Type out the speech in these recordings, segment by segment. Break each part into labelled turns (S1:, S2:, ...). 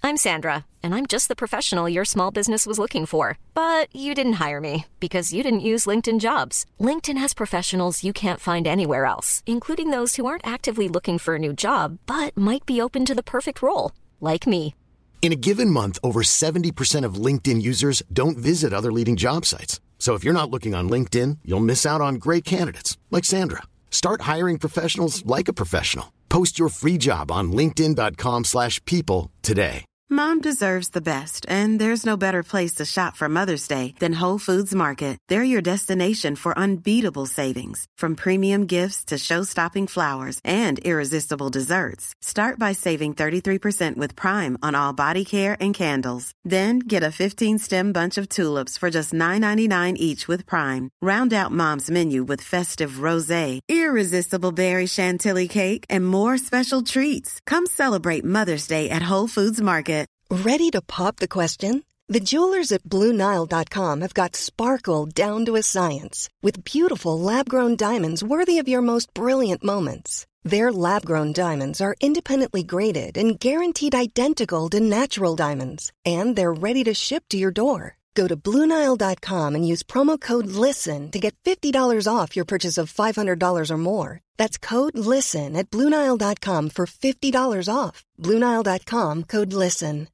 S1: I'm Sandra, and I'm just the professional your small business was looking for. But you didn't hire me because you didn't use LinkedIn Jobs. LinkedIn has professionals you can't find anywhere else, including those who aren't actively looking for a new job, but might be open to the perfect role, like me.
S2: In a given month, over 70% of LinkedIn users don't visit other leading job sites. So if you're not looking on LinkedIn, you'll miss out on great candidates like Sandra. Start hiring professionals like a professional. Post your free job on linkedin.com/people today.
S3: Mom deserves the best, and there's no better place to shop for Mother's Day than Whole Foods Market. They're your destination for unbeatable savings, from premium gifts to show-stopping flowers and irresistible desserts. Start by saving 33% with Prime on all body care and candles. Then get a 15-stem bunch of tulips for just $9.99 each with Prime. Round out Mom's menu with festive rosé, irresistible berry chantilly cake, and more special treats. Come celebrate Mother's Day at Whole Foods Market.
S4: Ready to pop the question? The jewelers at BlueNile.com have got sparkle down to a science with beautiful lab-grown diamonds worthy of your most brilliant moments. Their lab-grown diamonds are independently graded and guaranteed identical to natural diamonds, and they're ready to ship to your door. Go to BlueNile.com and use promo code LISTEN to get $50 off your purchase of $500 or more. That's code LISTEN at BlueNile.com for $50 off. BlueNile.com, code LISTEN.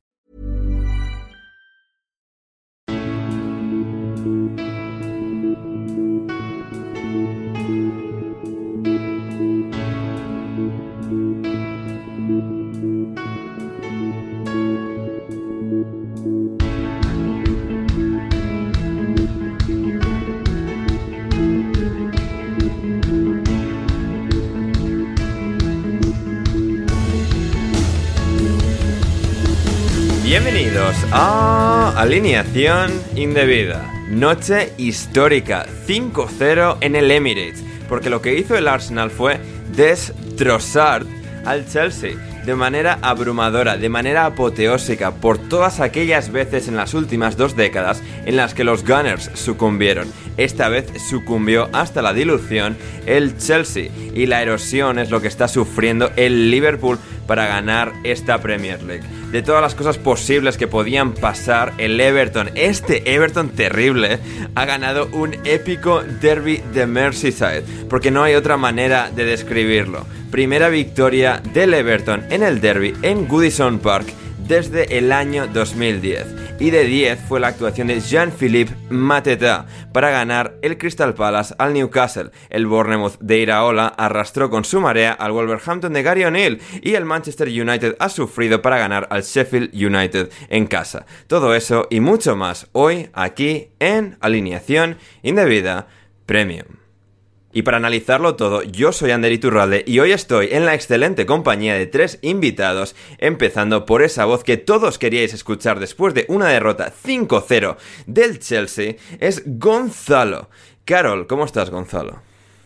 S5: Bienvenidos a Alineación Indebida. Noche histórica, 5-0 en el Emirates, porque lo que hizo el Arsenal fue destrozar al Chelsea de manera abrumadora, de manera apoteósica, por todas aquellas veces en las últimas 2 décadas en las que los Gunners sucumbieron. Esta vez sucumbió hasta la dilución el Chelsea, y la erosión es lo que está sufriendo el Liverpool para ganar esta Premier League. De todas las cosas posibles que podían pasar, el Everton, este Everton terrible, ha ganado un épico derby de Merseyside, porque no hay otra manera de describirlo. Primera victoria del Everton en el derby en Goodison Park desde el año 2010, y de 10 fue la actuación de Jean-Philippe Mateta para ganar el Crystal Palace al Newcastle. El Bournemouth de Iraola arrastró con su marea al Wolverhampton de Gary O'Neill, y el Manchester United ha sufrido para ganar al Sheffield United en casa. Todo eso y mucho más hoy aquí en Alineación Indebida Premium. Y para analizarlo todo, yo soy Ander Iturralde y hoy estoy en la excelente compañía de 3 invitados, empezando por esa voz que todos queríais escuchar después de una derrota 5-0 del Chelsea, es Gonzalo. Carol, ¿cómo estás, Gonzalo?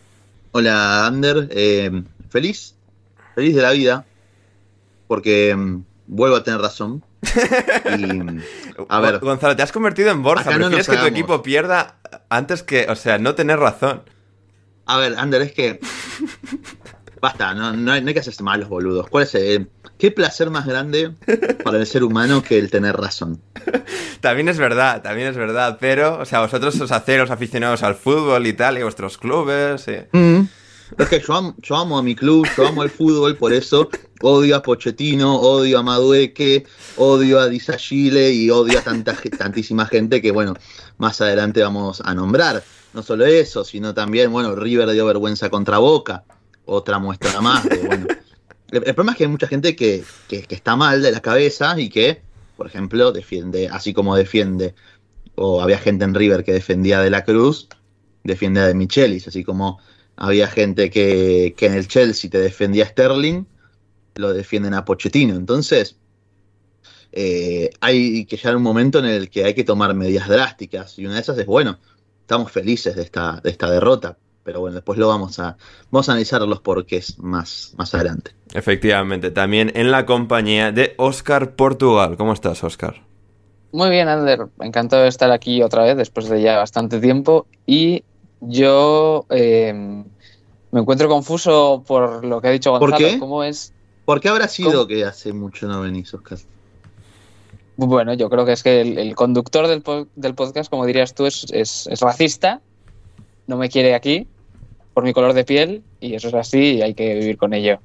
S6: Hola, Ander, feliz de la vida, porque vuelvo a tener razón. Y, a ver,
S5: Gonzalo, te has convertido en Borja, prefieres que tu equipo pierda antes que, no tener razón.
S6: A ver, Ander, es que basta, no hay que hacerse malos boludos. ¿Cuál es qué placer más grande para el ser humano que el tener razón?
S5: También es verdad, pero, vosotros os hacéis los aficionados al fútbol y tal, y vuestros clubes. Sí.
S6: Es que yo amo a mi club, yo amo el fútbol, por eso odio a Pochettino, odio a Madueque, odio a Disagile y odio a tantísima gente que, bueno, más adelante vamos a nombrar. No solo eso, sino también, bueno, River dio vergüenza contra Boca, otra muestra más. Bueno, el problema es que hay mucha gente que está mal de la cabeza y que, por ejemplo, defiende, así como defiende, o había gente en River que defendía a De la Cruz, defiende a De Michelis, así como había gente que en el Chelsea te defendía a Sterling, lo defienden a Pochettino. Entonces, hay que llegar a un momento en el que hay que tomar medidas drásticas, y una de esas es, bueno, estamos felices de esta derrota, pero bueno, después vamos a analizar los porqués más adelante.
S5: Efectivamente, también en la compañía de Óscar Portugal. ¿Cómo estás, Óscar?
S7: Muy bien, Ander. Encantado de estar aquí otra vez después de ya bastante tiempo, y yo me encuentro confuso por lo que ha dicho Gonzalo.
S6: ¿Por qué?
S7: ¿Cómo es?
S6: ¿Por qué habrá sido que hace mucho no venís, Óscar?
S7: Bueno, yo creo que es que el conductor del podcast, como dirías tú, es racista, no me quiere aquí por mi color de piel y eso es así y hay que vivir con ello.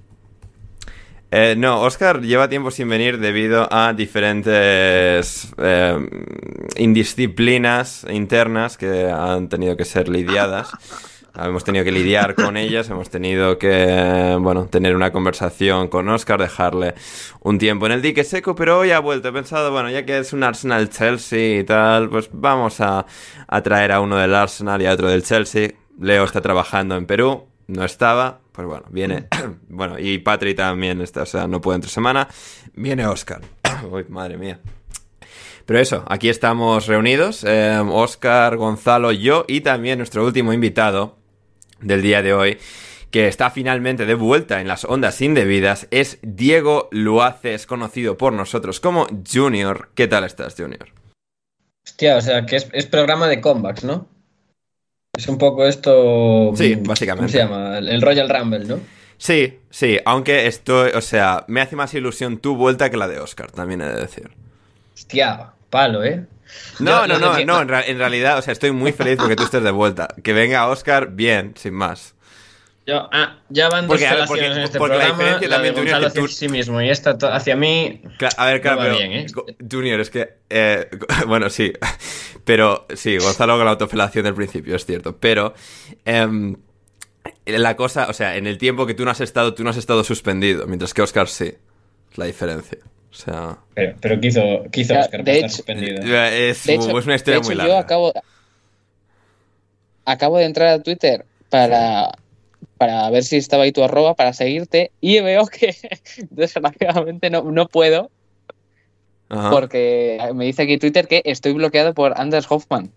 S5: No, Óscar lleva tiempo sin venir debido a diferentes indisciplinas internas que han tenido que ser lidiadas. Hemos tenido que lidiar con ellas, hemos tenido que, bueno, tener una conversación con Óscar, dejarle un tiempo en el dique seco, pero hoy ha vuelto. He pensado, bueno, ya que es un Arsenal-Chelsea y tal, pues vamos a traer a uno del Arsenal y a otro del Chelsea. Leo está trabajando en Perú, no estaba, pues bueno, viene, bueno, y Patri también está, o sea, no puede entre semana, viene Óscar. Uy, madre mía. Pero eso, aquí estamos reunidos, Óscar, Gonzalo, yo y también nuestro último invitado del día de hoy, que está finalmente de vuelta en las ondas indebidas, es Diego Luaces, conocido por nosotros como Junior. ¿Qué tal estás, Junior?
S8: Hostia, o sea, que es programa de comebacks, ¿no? Es un poco esto...
S5: Sí, básicamente.
S8: ¿Cómo se llama? El Royal Rumble, ¿no?
S5: Sí, aunque estoy, o sea, me hace más ilusión tu vuelta que la de Óscar, también he de decir.
S8: Hostia, palo, ¿eh?
S5: No, en realidad, o sea, estoy muy feliz porque tú estés de vuelta. Que venga Óscar, bien, sin más.
S8: Ya van dos relaciones en este programa,
S5: la diferencia
S8: la
S5: también,
S8: de
S5: Junior,
S8: Gonzalo
S5: que tú...
S8: hacia sí mismo y esta hacia mí...
S5: A ver, claro,
S8: no va
S5: pero...
S8: bien, ¿eh?
S5: Junior, es que... bueno, sí. Pero sí, Gonzalo con la autofelación del principio, es cierto. Pero... la cosa, o sea, en el tiempo que tú no has estado suspendido, mientras que Óscar sí. Es la diferencia. O sea...
S8: Pero ¿qué hizo Óscar para estar suspendido?
S5: Es una historia muy larga.
S7: Yo acabo de entrar a Twitter para ver si estaba ahí tu @ para seguirte y veo que desgraciadamente no puedo. Ajá. Porque me dice aquí Twitter que estoy bloqueado por Anders Hoffman.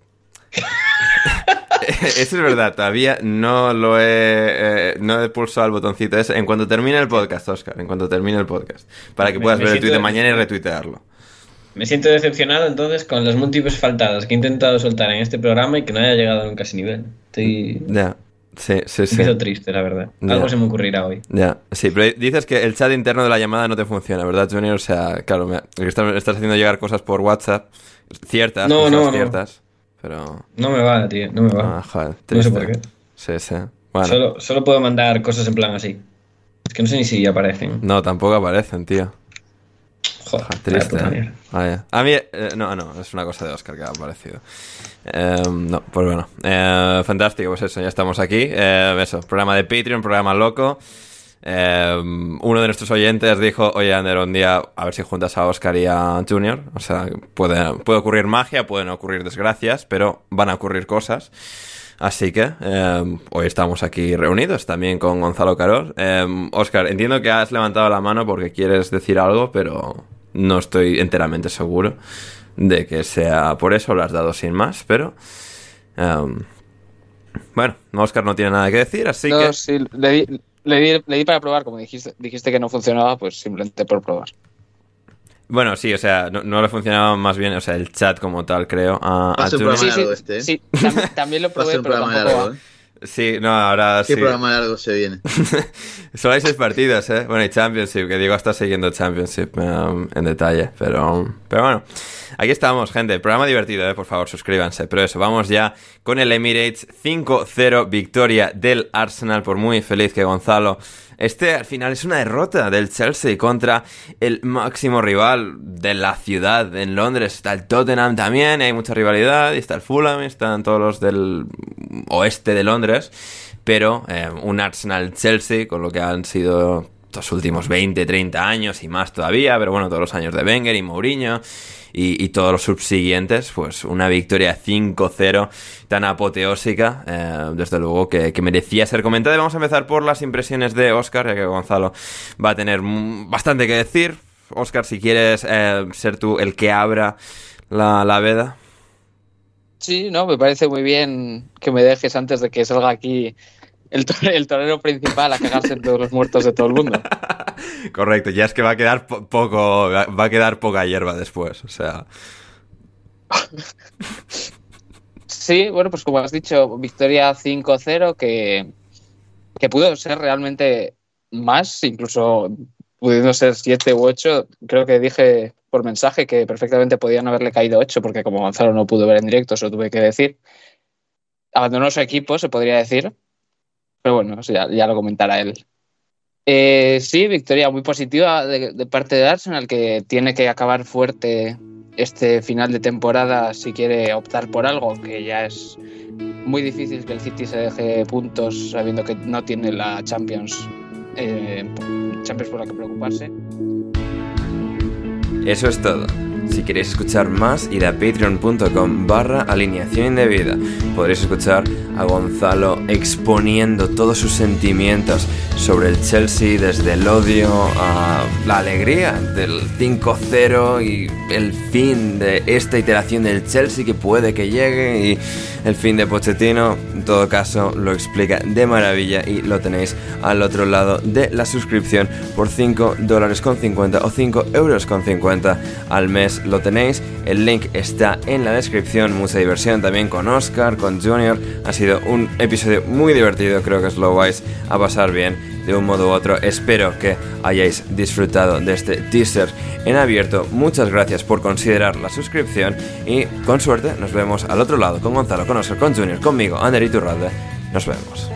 S5: Eso es verdad, todavía no he pulsado el botoncito ese. En cuanto termine el podcast, Óscar, en cuanto termine el podcast, para que puedas ver el tweet de mañana y retuitearlo.
S8: Me siento decepcionado entonces con las múltiples faltadas que he intentado soltar en este programa y que no haya llegado nunca a ese nivel.
S5: Ya. Sí.
S8: Me hizo triste, la verdad. Algo se me ocurrirá hoy.
S5: Ya, sí, pero dices que el chat interno de la llamada no te funciona, ¿verdad, Junior? O sea, claro, estás haciendo llegar cosas por WhatsApp, ciertas, ciertas, pero...
S8: No me va, tío, no me va.
S5: Joder,
S8: no sé por qué.
S5: Sí. Bueno.
S8: Solo puedo mandar cosas en plan así. Es que no sé ni si aparecen.
S5: No, tampoco aparecen, tío.
S8: Joder,
S5: triste. A mí, no, es una cosa de Óscar que ha aparecido. No, pues bueno. Fantástico, pues eso, ya estamos aquí. Eso, programa de Patreon, programa loco. Uno de nuestros oyentes dijo: oye, Ander, un día a ver si juntas a Óscar y a Junior. O sea, puede ocurrir magia, pueden ocurrir desgracias, pero van a ocurrir cosas. Así que hoy estamos aquí reunidos también con Gonzalo Carol. Óscar, entiendo que has levantado la mano porque quieres decir algo, pero no estoy enteramente seguro de que sea por eso, lo has dado sin más, pero bueno, Óscar no tiene nada que decir, así que...
S7: Sí, le di para probar, como dijiste que no funcionaba, pues simplemente por probar.
S5: Bueno, sí, o sea, no le funcionaba más bien, o sea, el chat como tal, creo.
S7: Sí, también lo probé, pero tampoco
S6: largo,
S7: va.
S5: Sí, no, ahora
S6: ¿Qué
S5: sí.
S6: programa largo se viene?
S5: Solo hay 6 partidos, ¿eh? Bueno, y Championship, que Diego está siguiendo Championship en detalle, pero bueno. Aquí estamos, gente. Programa divertido, por favor, suscríbanse. Pero eso, vamos ya con el Emirates 5-0, victoria del Arsenal. Por muy feliz que Gonzalo esté, al final es una derrota del Chelsea contra el máximo rival de la ciudad en Londres. Está el Tottenham también, hay mucha rivalidad. Y está el Fulham, están todos los del oeste de Londres. Pero un Arsenal-Chelsea, con lo que han sido los últimos 20, 30 años y más todavía. Pero bueno, todos los años de Wenger y Mourinho. Y todos los subsiguientes, pues una victoria 5-0 tan apoteósica, desde luego que merecía ser comentada. Y vamos a empezar por las impresiones de Óscar, ya que Gonzalo va a tener bastante que decir. Óscar, si quieres ser tú el que abra la veda.
S7: Sí, no, me parece muy bien que me dejes antes de que salga aquí el torero principal a cagarse en todos los muertos de todo el mundo.
S5: Correcto, ya es que va a quedar poca hierba después, o sea.
S7: Sí, bueno, pues como has dicho, victoria 5-0 que pudo ser realmente más, incluso pudiendo ser 7 u 8. Creo que dije por mensaje que perfectamente podían haberle caído 8, porque como Gonzalo no pudo ver en directo, eso tuve que decir. Abandonó su equipo, se podría decir, pero bueno, eso ya lo comentará él. Sí, victoria muy positiva de parte de Arsenal, que tiene que acabar fuerte este final de temporada si quiere optar por algo, que ya es muy difícil que el City se deje puntos sabiendo que no tiene la Champions por la que preocuparse.
S5: Eso es todo. Si queréis escuchar más, id a patreon.com/alineación indebida. Podréis escuchar a Gonzalo exponiendo todos sus sentimientos sobre el Chelsea, desde el odio a la alegría del 5-0 y el fin de esta iteración del Chelsea que puede que llegue, y el fin de Pochettino. En todo caso, lo explica de maravilla y lo tenéis al otro lado de la suscripción por $5.50 o €5.50 al mes. Lo tenéis, el link está en la descripción. Mucha diversión también con Oscar, con Junior. Ha sido un episodio muy divertido, creo que os lo vais a pasar bien de un modo u otro. Espero que hayáis disfrutado de este teaser en abierto. Muchas gracias por considerar la suscripción y con suerte nos vemos al otro lado con Gonzalo, con Oscar, con Junior, conmigo, Ander Iturralde. Nos vemos.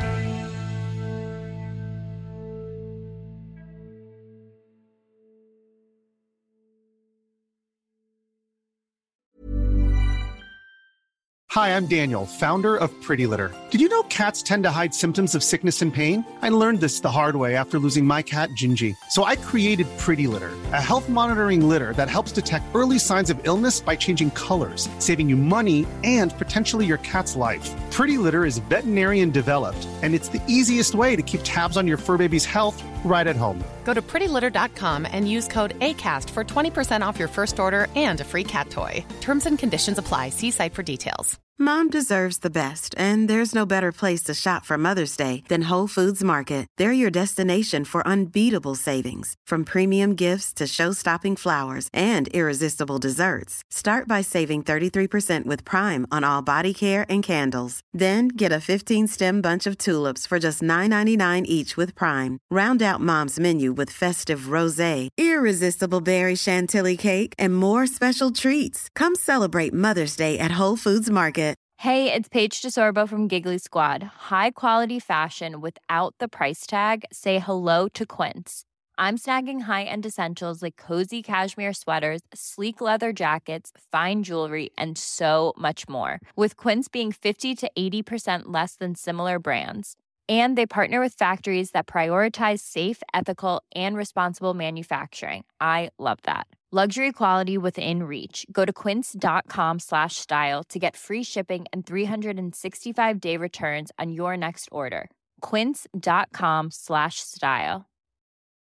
S9: Hi, I'm Daniel, founder of Pretty Litter. Did you know cats tend to hide symptoms of sickness and pain? I learned this the hard way after losing my cat, Gingy. So I created Pretty Litter, a health monitoring litter that helps detect early signs of illness by changing colors, saving you money and potentially your cat's life. Pretty Litter is veterinarian developed, and it's the easiest way to keep tabs on your fur baby's health right at home.
S10: Go to prettylitter.com and use code ACAST for 20% off your first order and a free cat toy. Terms and conditions apply. See site for details.
S3: Mom deserves the best, and there's no better place to shop for Mother's Day than Whole Foods Market. They're your destination for unbeatable savings, from premium gifts to show-stopping flowers and irresistible desserts. Start by saving 33% with Prime on all body care and candles. Then get a 15-stem bunch of tulips for just $9.99 each with Prime. Round out Mom's menu with festive rosé, irresistible berry chantilly cake, and more special treats. Come celebrate Mother's Day at Whole Foods Market.
S11: Hey, it's Paige DeSorbo from Giggly Squad. High quality fashion without the price tag. Say hello to Quince. I'm snagging high-end essentials like cozy cashmere sweaters, sleek leather jackets, fine jewelry, and so much more. With Quince being 50 to 80% less than similar brands. And they partner with factories that prioritize safe, ethical, and responsible manufacturing. I love that. Luxury quality within reach. Go to quince.com/style to get free shipping and 365-day returns on your next order. Quince.com/style.